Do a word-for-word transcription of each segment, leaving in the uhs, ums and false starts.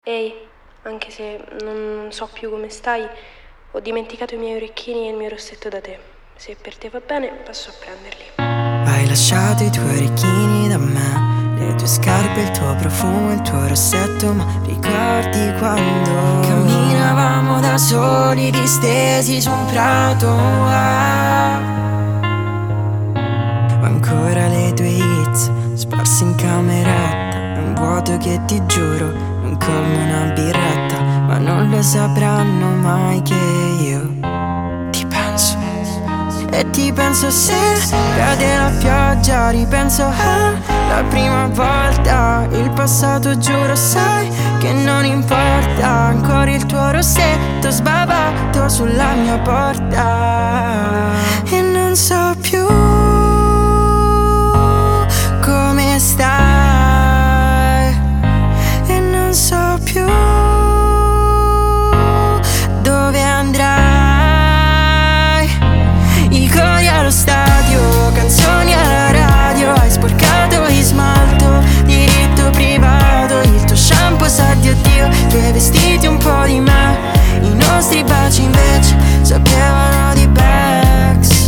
Ehi, anche se non so più come stai, ho dimenticato i miei orecchini e il mio rossetto da te. Se per te va bene, passo a prenderli. Hai lasciato i tuoi orecchini da me, le tue scarpe, il tuo profumo, il tuo rossetto. Ma ricordi quando camminavamo da soli, distesi su un prato? Ah. Ho ancora le tue hits sparse in cameretta, un vuoto che ti giuro non colma una birretta. Ma non lo sapranno mai che io ti penso. E ti penso se cade la pioggia, ripenso alla prima volta. Il passato giuro sai che non importa. Ancora il tuo rossetto sbavato sulla mia porta. E non so più come stai, e non so più dove andrai. I cori allo stadio, canzoni alla radio. Hai sporcato in smalto, diritto privato. Il tuo shampoo sa di addio, i tuoi vestiti un po' di me. I nostri baci invece sapevano di Bex.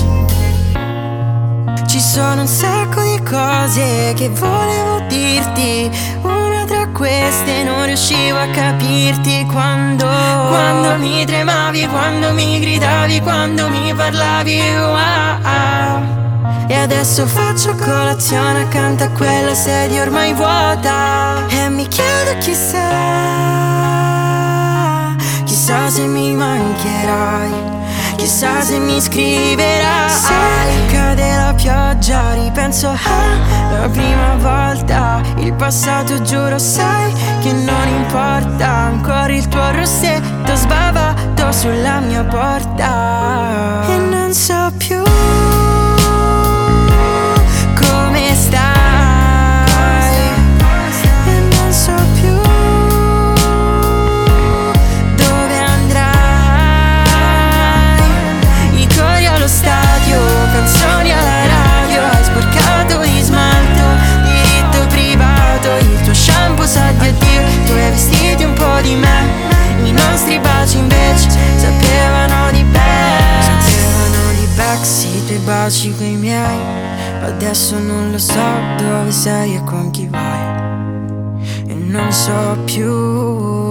Ci sono un sacco di cose che volevo dirti, una tra queste non riuscivo a capirti. Quando, quando mi tremavi, quando mi gridavi, quando mi parlavi. Ah, ah. E adesso faccio colazione accanto a quella sedia ormai vuota. E mi chiedo chissà, chissà se mi mancherai, chissà se mi scriverai. Se cade la pioggia ripenso alla prima volta. Il passato giuro sai che non importa. Ancora il tuo rossetto sbavato sulla mia porta. E non so più come stai, e non so più dove andrai. I cori allo stadio, canzoni alla radio. Hai sporcato di smalto, diritto privato. Il tuo shampoo sa di addio, i tuoi vestiti un po' di me. I nostri baci invece sapevano di Bex. Sapevano di Bex, i tuoi baci coi miei. Adesso non lo so dove sei e con chi vai. E non so più